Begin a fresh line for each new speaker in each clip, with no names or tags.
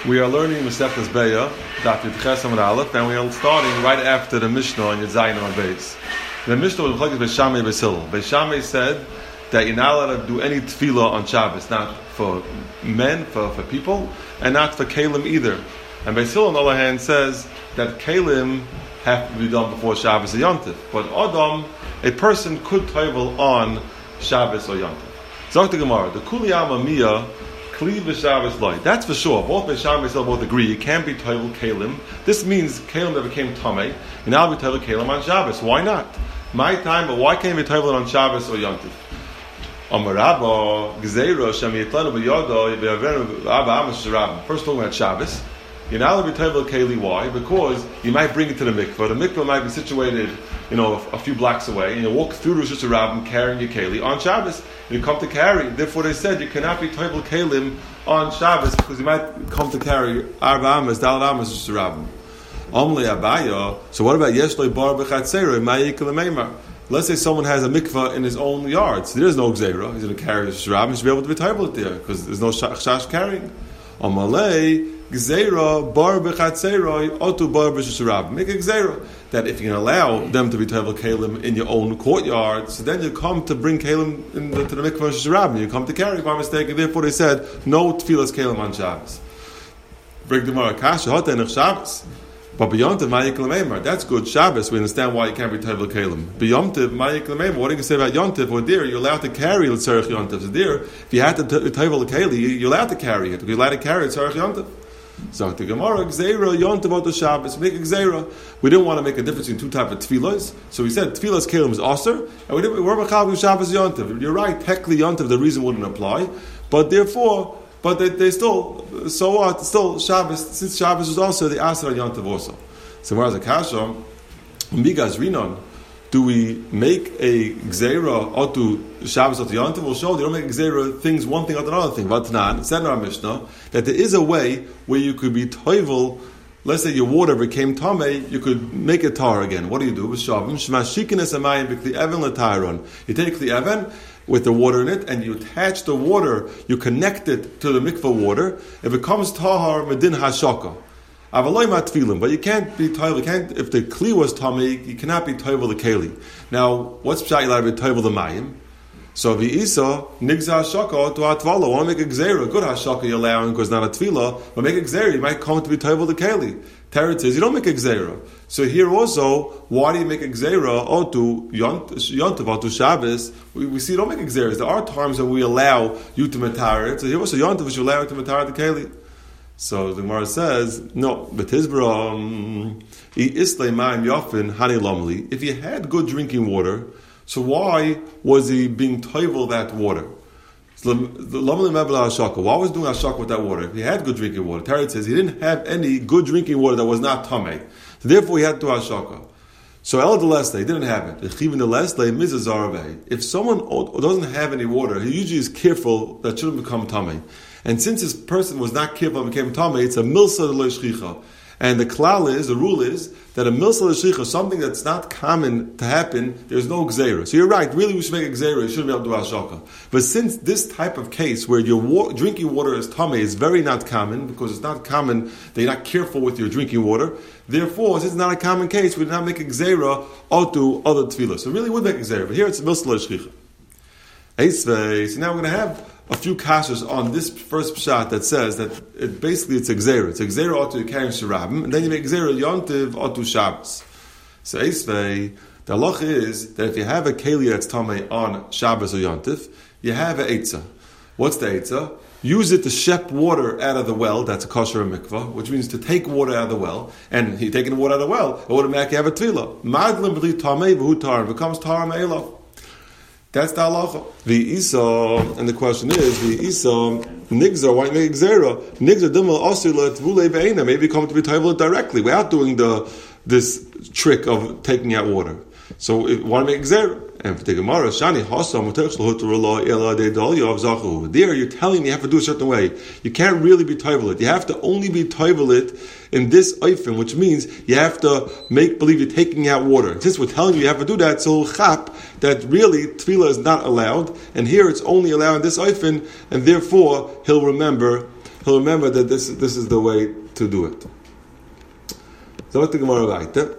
We are learning Masechtas Beya, Daf Yudches Amud Aleph, and we are starting right after the Mishnah in Yudzayin on Beis. The Mishnah was Beis Shammai Beis Hillel. Beis Shammai said that you're not allowed to do any tefillah on Shabbos, not for men, for people, and not for Kalim either. And Beis Hillel, on the other hand, says that Kalim have to be done before Shabbos or Yom Tov. But Adam, a person could tovel on Shabbos or Yom Tov. Zok the Gemara, the Kuliyama Miyah, Kli v'Shabbos loy. That's for sure. Both Beis Shammai and Beis Hillel both agree. You can't be tovel kalim. This means kalim that became tamei. You now be tovel kalim on Shabbos. Why not? My time, but why can't you be tovel on Shabbos or Yom Tov? Amarabba gzeira shem yitlanu b'yodo v'yavenu Abba Amos Sharab. First talking about Shabbos. You're now to be tovel keli. Why? Because you might bring it to the mikvah. The mikvah might be situated, a few blocks away, and you walk through Rosh Hashanah carrying your keli on Shabbos. You come to carry. Therefore, they said you cannot be tovel kalim on Shabbos because you might come to carry Arba Amos, Dalad Amos, Rosh Hashanah. Omle Abaya. So what about Yeshloi Bar B'Chatzera Ma'ikal Meimar? Let's say someone has a mikvah in his own yard. So there's no gzeira. He's going to carry Rosh Hashanah. He should be able to be tovel there because there's no chash carrying. Omale Gzeira bar b'chatzeroi otu bar b'shusharab. Make a gzeira that if you can allow them to be tovel kalim in your own courtyard, so then you come to bring kalim to the mikvah shusharab, and you come to carry by mistake. And therefore, they said no tefillas kalim on Shabbos. Bring the Gemara kasha hota nech Shabbos. But b'yom tov ma'yik l'meimar. That's good Shabbos. We understand why you can't be tovel kalim. B'yom tov ma'yik l'meimar. What are you going to say about Yom Tov? Or there, you're allowed to carry l'tzarech Yom Tov. So there, if you had to tovel keli, you're allowed to carry it. You're allowed to carry l'tzarech Yom Tov. So the Gemara, Gzeira, Yom Tov Oto Shabbos, make a Gzeira. We didn't want to make a difference between two types of tefillas, so we said tefillas kalim is aser, and we were mechav Shabbos Yom Tov. You're right, technically Yom Tov the reason wouldn't apply, but therefore, they still, so what? Still Shabbos, since Shabbos is also the aser on Yom Tov also. So whereas a kasha, migas rinon, do we make a gzeira otu Shabbos otu Yom Tov? We'll show you don't make gzeira things one thing or another thing. Vatnan said in our Mishnah that there is a way where you could be toivel. Let's say your water became tamei, you could make it tar again. What do? B'shavim shmashikines amayim b'kli even l'tayron. You take the even with the water in it, and you attach the water. You connect it to the mikvah water. It becomes tahar medin hashaka. But you can't be toivel. If the kli was tamei, you cannot be toivel the keli. Now, what's pshat you allowed to be toivel the mayim? So the isa nigza hashaka to hatvala. Want to make a gzeira? Good hashaka you're allowing because not a tefillah, but make a gzeira. You might come to be toivel the keli. Teretz says you don't make a gzeira. So here also, why do you make a gzeira? Otu yontav otu Shabbos. We see you don't make a gzeira. There are times that we allow you to matar it. So here also yontav you allow you to matar the keli. So the Gemara says, no, but Hizbra, if he had good drinking water, so why was he being toivel that water? Why was he doing hashaka with that water? If he had good drinking water, Teretz says he didn't have any good drinking water that was not tamei. So therefore he had to do hashaka. So El Deleste, he didn't have it. If someone doesn't have any water, he usually is careful that shouldn't become tamei. And since this person was not careful and became tamei, it's a milsa lo shchicha. And the rule is that a milsa lo shchicha, something that's not common to happen, there's no gzeira. So you're right, really we should make a gzeira, you shouldn't be able to do hashaka. But since this type of case where your drinking water is tamei is very not common, because it's not common that you're not careful with your drinking water, therefore, since it's not a common case, we did not make a gzeira or to other tefillah. So really would make a gzeira, but here it's a milsa lo shchicha. So now we're going to have a few kashas on this first pshat that says that it's a gzeira. It's a gzeira otu carrying sharabim, and then you make gzeira yontiv otu Shabbos. So Eisvei, the halacha is that if you have a keli that's tamei on Shabbos or yontiv, you have an eitzah. What's the eitzah? Use it to shep water out of the well. That's a kosher mikvah, which means to take water out of the well. And you're taking the water out of the well, automatically have a tefillah. Madlim b'li tamei v'hu tar, becomes tar me'elav. That's the halacha. The isa, and the question is, the isa nigzar, why make gzeira? Nigzar dimel osir tvule ve'ena. Maybe come to be toivel directly without doing this trick of taking out water. So why make gzeira? And for the Gemara, shani hasam there you're telling me you have to do a certain way. You can't really be toivel it. You have to only be toivel it in this oifen, which means you have to make believe you're taking out water. Since we're telling you have to do that, so chap that really tefillah is not allowed, and here it's only allowed in this oifen, and therefore he'll remember he'll remember that this is the way to do it. Dr. Gemara weiter.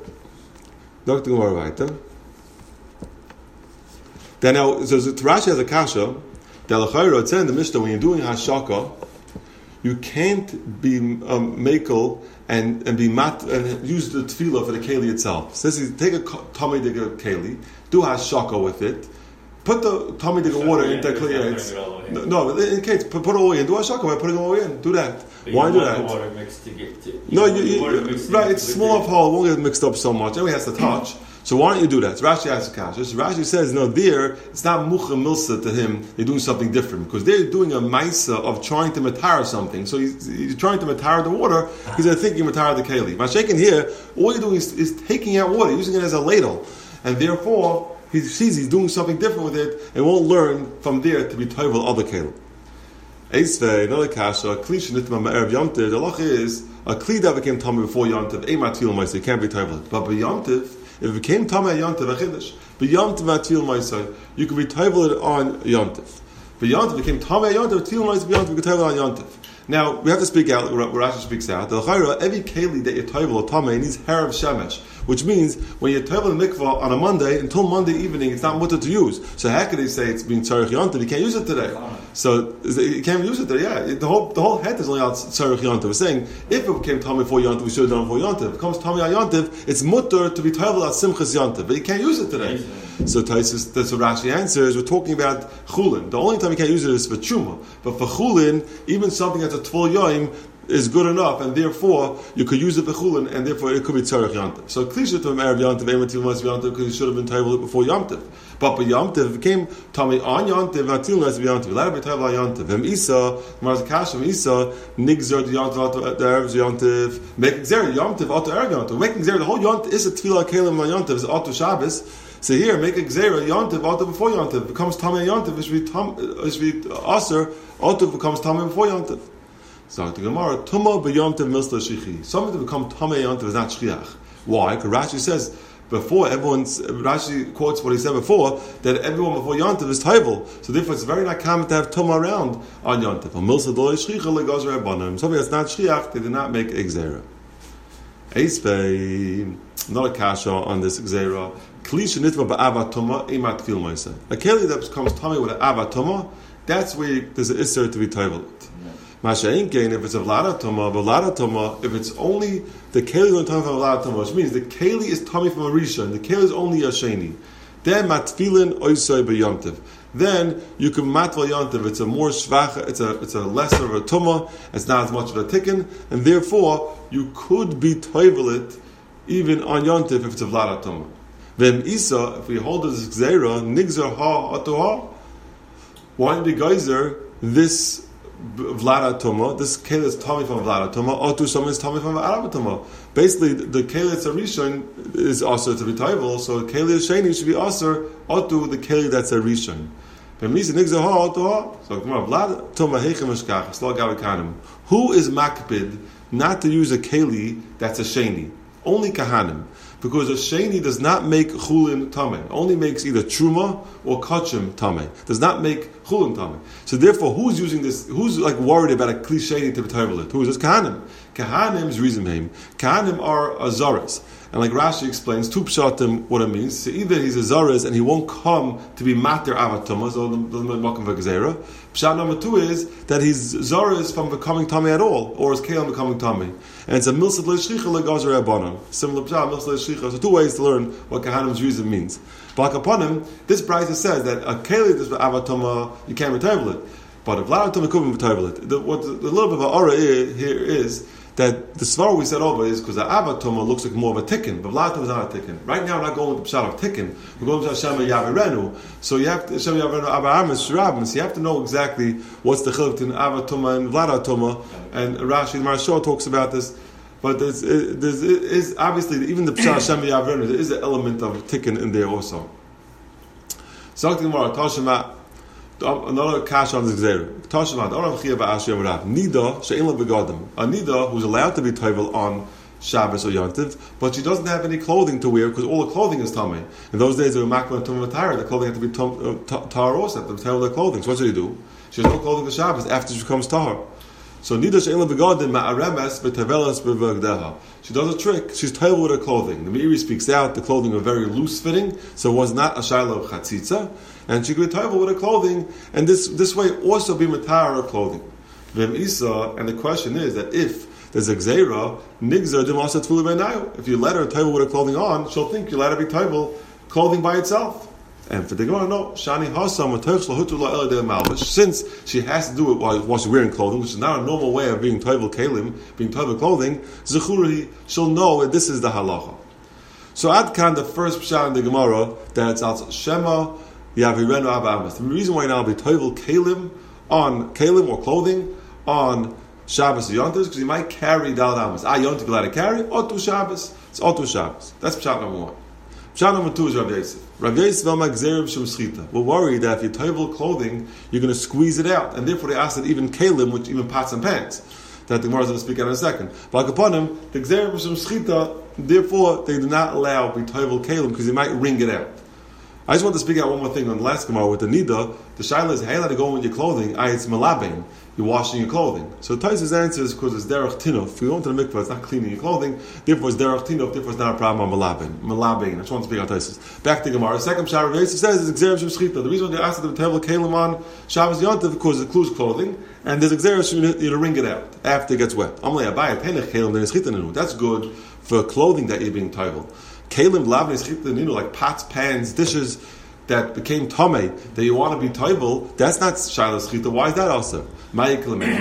Then now, so Rashi has a kasha that l'chayra, it says in the Mishnah, when you're doing hashaka, you can't be makel and be mat and use the tefillah for the keli itself. So this is, take a tummy digger keli, do hashaka with it, put the tummy digger water into the keli. No, in case put it all in, do hashaka by putting it all in. Do that.
But
why do that?
The water mixed to get to,
right. It's small of hole, it won't get mixed up so much. Everybody has to touch. So why don't you do that? So Rashi asks a kasha. So Rashi says, no, there, it's not mucha milsa to him, they're doing something different. Because they're doing a maisa of trying to matar something. So he's trying to matar the water, he's thinking matar the keli. Mashakin here, all you're doing is taking out water, using it as a ladle. And therefore, he sees he's doing something different with it, and won't learn from there to be toivel other keli. Eisvei, another kasha, kli shenitma ma'erev yomtiv, the loch is, a kli that became tummy before yomtiv, matil maisa, it can't be toivel. But by yomtiv, if it became Tamei Yontiv, a Chiddush. But Yontiv Atil Maisai, you could be Taivel it on Yontiv. But Yontiv became Tamei Yontiv, Atil Maisai, Yontiv, you could Taivel on Yontiv. Now, we have to speak out, where Rashi speaks out. The L'chayra, every Keli that you Taivel or Tamei needs Harav Shemesh, which means when you Taivel the mikvah on a Monday, until Monday evening, it's not mutter to use. So how could they say it's being Tzarech Yontiv? You can't use it today. So you can't use it today, yeah. The whole head is only out Tzarech Yontiv. We're saying, if it became Tamei for Yontiv, we should have done it for Yontiv. If it comes Tamei on Yontiv, it's mutter to be Taivel at Simchas Yontiv. But you can't use it today. So Taisus, that's what Rashi answers. We're talking about chulin. The only time you can't use it is for truma. But for chulin, even something that's a tvul yoim is good enough, and therefore you could use it for chulin, and therefore it could be tzarech yomtiv. So klisha to erev yomtiv, ematil mas yomtiv, because you should have been tayvel it before yomtiv. But by yomtiv it became tami on yomtiv, matil mas yomtiv. Let it be tayvel on yomtiv. V'm isa, marzakashim isa, nigzer the yomtiv, the erev yomtiv, making zera yomtiv, auto erev yomtiv. Making zera the whole yomtiv is a tefillah kelim on yomtiv, is auto Shabbos. So here, make a gzeira yontiv auto before yontiv becomes tamei yontiv. It should be aser auto becomes tamei before yontiv. So the Gemara tuma b'yontiv milsta shichi. Something to become tamei yontiv is not shchiach. Why? Because Rashi says before Rashi quotes what he said before that everyone before yontiv is taivel. So therefore, it's very not common to have tuma around on yontiv. Milsta dolei shchicha legazer abanim. Something that's not shchiach, they did not make a gzeira. Eisvei, not a kasha on this gzeira. A keli that becomes tummy with an avatoma, that's where there's an isser to be taivel. Masha'in gain if it's a vlada toma, if it's only the keli is tummy from a vlada toma, which means the keli is tummy from a rishon, the keli is only a sheni. Then matfilin oisoi b'yomtiv. Then you can matval yontiv. It's a more shvach, it's a lesser of a tuma, it's not as much of a tikkun, and therefore you could be taivel it even on yontiv if it's a vlada toma. Then Isa, if we hold this gzeira, nigzer ha atoha, why did the geyser this vlada tuma, this keli is tummy from vlada tuma, otu someone is tummy from arab tuma. Basically, the keli that's a rishon is also to be taivel, so keli sheni should be aser otu the keli that's a rishon. Then Isa nigzer ha atoha. So vlada tuma heichem eshkach slag avikanim. Who is makbid not to use a keli that's a sheni? Only kahanim. Because a sheni does not make chulin tameh. Only makes either truma or kachim tameh. Does not make chulin tameh. So therefore, who's using this? Who's like worried about a kli sheni to be taivel? Who is this? Kahanim. Kahanim's reason. Kahanim are azaras. And like Rashi explains, two pshatim what it means. So either he's a zaras and he won't come to be mater avatuma, so doesn't welcome for gzeira. Pshat number two is that he's zaras from becoming tummy at all, or is kelim becoming tummy. And it's a milsad le'shchicha le'gazer abanim. Similar pshat, milsad le'shchicha. So two ways to learn what kahanim's reason means. But upon him, this brayta says that a keli is avatuma, you can't retable it. But if l'avatuma couldn't retable it. The little bit of an aura here is that the svar we said over is because the avatoma looks like more of a tikkun, but vlatum is not a tikkun. Right now, we're not going with the pshat of tikkun. We're going with Hashem Yavirenu. So you have to Hashem Yavirenu Abraham and Shirabim. So you have to know exactly what's the chiluk between avatoma and vladatoma. And Rashi Marshal talks about this. But there is obviously even the pshat Hashem Yavirenu. There is an element of tikkun in there also. So Tashema. Another kash on this gzeira. Tashma, the Orav Chia ba'ashi amarav. Nida she'in la begadim. A nida who's allowed to be taivel on Shabbos or Yontiv, but she doesn't have any clothing to wear because all the clothing is tamei. In those days, they were makbel and tumah tire. The clothing had to be tar also. They have to taivel their clothing. So what should he do? She has no clothing for Shabbos after she becomes tahar. So Nida she'en lebegadim ma'aremes v'tevelas b'vagdeha. She does a trick. She's toivel with her clothing. The Meiri speaks out. The clothing was very loose fitting, so it was not a shayla of chatzitza, and she could be toivel with her clothing, and this way also be matar her clothing. V'em isa, and the question is that if there's a gzeira, nigzer dimasa tefillah beinayu. If you let her toivel with her clothing on, she'll think you let her be toivel clothing by itself. And for the Gemara, no, Shani Hasam Malvish. Since she has to do it while she's wearing clothing, which is not a normal way of being toivel kalim, being toivel clothing, Zechuri, she'll know that this is the halacha. So Adkan, the first pshat in the Gemara, that it's al Shema Yavirenu Abba Amas. The reason why now be toivel kalim on kalim or clothing on Shabbos or Yontif is because you might carry Dalad Amas. Yontif allowed to carry, Otu Shabbos. It's Otu Shabbos. That's pshat number one. Pshat number two is Rav Yosef. Rav Yosef Velma Gzerim Shem Schita. We're worried that if you toivel clothing, you're going to squeeze it out, and therefore they asked that even kalim, which even pots and pans, that the Gemara is going to speak out in a second. But upon him, the Gzerim Shem Schita, therefore they do not allow be toivel kalim because they might wring it out. I just want to speak out one more thing on the last Gemara with the Nida. The Shaila is, hey, let it go with your clothing. It's malabein. You're washing your clothing. So Taisa's answer is because it's derech tinuf. If you go into the mikvah, it's not cleaning your clothing. Therefore, it's derech tinuf. Therefore, it's not a problem on malabein. Malabein. I just want to speak out Taisa's. Back to Gemara. The second Shara Yosef says is Gzerim Shem Shchita. The reason why they asked them to have a kalim on Shabbos Yontif because it includes clothing, and there's Gzerim Shem you to wring it out after it gets wet. Amalei Abai Penech Kalim then Shchita Ninu. That's good for clothing that you're being toivel. Kalim Lavnei Shchita Ninu, like pots, pans, dishes that became tamei that you want to be toivel, that's not shaylas chita. Why is that also? It's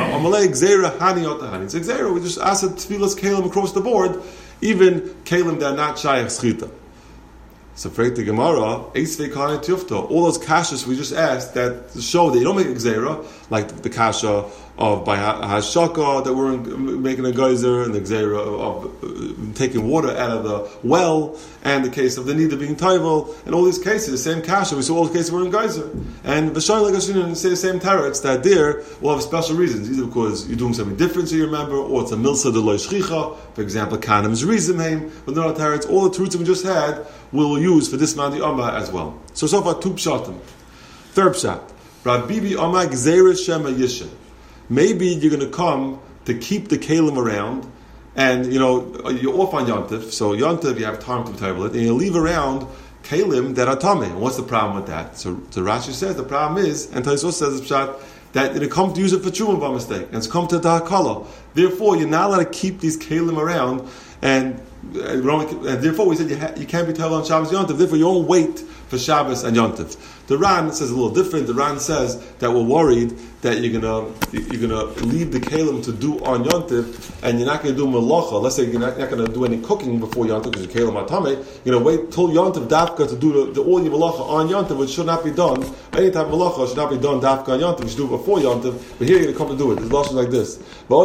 a gzeira. We just ask tefillas kalim across the board, even kalim that are not shayach chita. So for the Gemara, all those kashas we just asked that show that you don't make a gzeira, like the kasha of by hashaka that we're making a geyser, and the gzeira of taking water out of the well, and the case of the need of being toivel, and all these cases, the same kasha, we saw all the cases were in geyser. And v'shay like Hashem say the same teretz that there will have special reasons, either because you're doing something different to your member, or it's a milsa de loy shchicha, for example, kanim's rizimheim, but no teretz, all the truths we just had we'll use for this Mandi Amma as well. So far, two pshatim. Third pshat, Rabbi Bibi Amma gzeira shema yisha. Maybe you're going to come to keep the kalim around, and you're off on Yontif. So Yontif, you have time to toivel it, and you leave around kalim that are tamei. And what's the problem with that? So Rashi says the problem is, and Taisos says the pshat, that it come to use it for truma by mistake, and it's come to da'akala. Therefore, you're not allowed to keep these kalim around, and therefore we said you can't be toivel on Shabbos Yontif. Therefore, you don't wait for Shabbos and Yontif. The Ran says a little different. The Ran says that we're worried that you're gonna leave the kalim to do on Yontif, and you're not going to do malacha. Let's say you're not going to do any cooking before Yontif because your kalim are tamei. You're going to wait till Yontif dafka to do the all your malacha on Yontif, which should not be done. Any type of malacha should not be done dafka on Yontif. You should do it before Yontif. But here you're going to come to do it. It's lashon like this.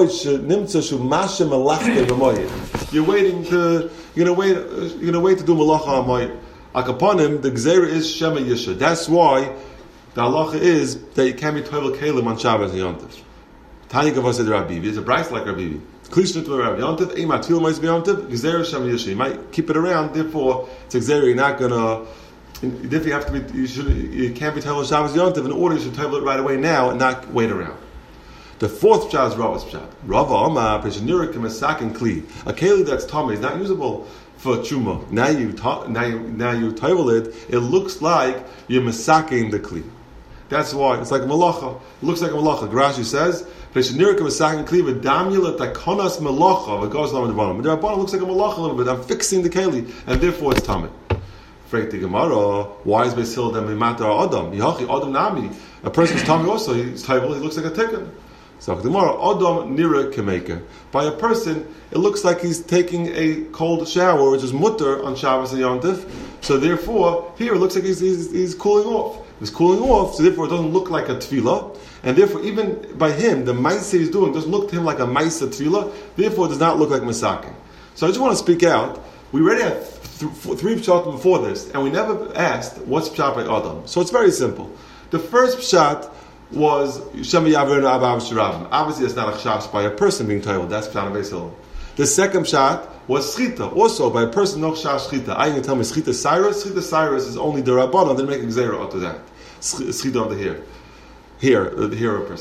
You're waiting to you're going to wait to do malacha on Moed. Upon him, the gzeira is shema yisha. That's why the halacha is that you can't be toivel kalim on Shabbos and Yontif. Tanya Gavah said Rabbi Bibi. It's a brice like Rabbi Bibi. Klishna to Rabbi Yontif. Ema tefillah might be Yontif. Gzeira shema yisha. You might keep it around. Therefore, it's a gzeira. You're not gonna. Therefore, you have to be. You can't be toivel Shabbos Yontif. In order, you should toivel it right away now and not wait around. The fourth pshat is Rava's pshat. Rava Amar Peshanira Kemasak Kli. A keli that's tamei is not usable for truma. Now you toivel it. It looks like you're masaking the kli. That's why it's like a malacha. It looks like a malacha. Rashi says, "Peshanirka masaking kli v'damyula takonas malacha." It goes along with the bottom. The bottom looks like a malacha a little bit. I'm fixing the keli, and therefore it's tamei. Freit the Gemara. Why is Beis Hillel then mimatar adam? Yachi adam nami. A person's tamei also. He's toivel. He looks like a tikkun. So the Gemara, Adam nira kemaker. By a person, it looks like he's taking a cold shower, which is mutter on Shabbos and Yontif. So therefore, here it looks like he's cooling off. He's cooling off, so therefore it doesn't look like a tefillah. And therefore, even by him, the ma'aseh he's doing doesn't look to him like a ma'aseh tefillah. Therefore, it does not look like masaking. So I just want to speak out. We already had three pshat before this, and we never asked what's pshat by Adam. So it's very simple. The first pshat was Shema Yavrenu Abba Shirabim. Obviously, it's not a chash by a person being toivel. That's pshat of Beis Hillel. The second pshat was schita, also by a person no chash schita. I can tell me schita cyrus. Schita cyrus is only the rabbanon. They make a gzeira out of that. Schita of the hair. Here a person.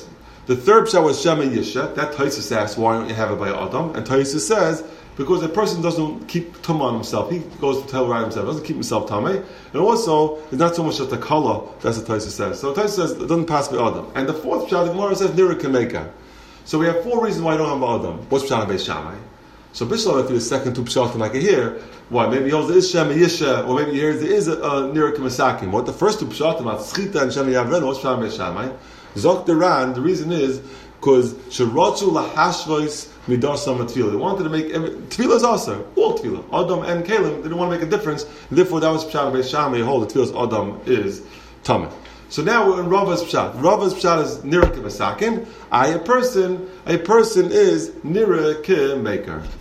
The third pshat was Shema Yisha. That Taisus asks, why don't you have it by Adam? And Taisus says, because a person doesn't keep tumah on himself. He goes to tell right himself, doesn't keep himself tamei. And also, it's not so much that the kala, that's what Taisus says. So Taisus says, it doesn't pass by Adam. And the fourth pshat, the Gemara says, Nira Kameka. So we have 4 reasons why you don't have Adam. What's pshat Beis Shammai? So Bishlam, if the second 2 pshatim like it here, why? Maybe he holds there is Shema Yisha, or maybe he hears there is a Nira Kamasakim. What the first 2 pshatim, about Schita and Shema Yavreno, what's pshat Beis Shammai? Zok Deran, the reason is, because Sheratzu Lahashvois Midasam Tefillah. They wanted to make Tefillah is also all Tefillah. Adam and Kalim, they didn't want to make a difference. And therefore, that was Pshat Beis Shammai. Hold the Tefillah's Adam is Tameh. So now we're in Rava's Pshat. Rava's Pshat is Nira K'Masakin. A person is Nira K'Maker.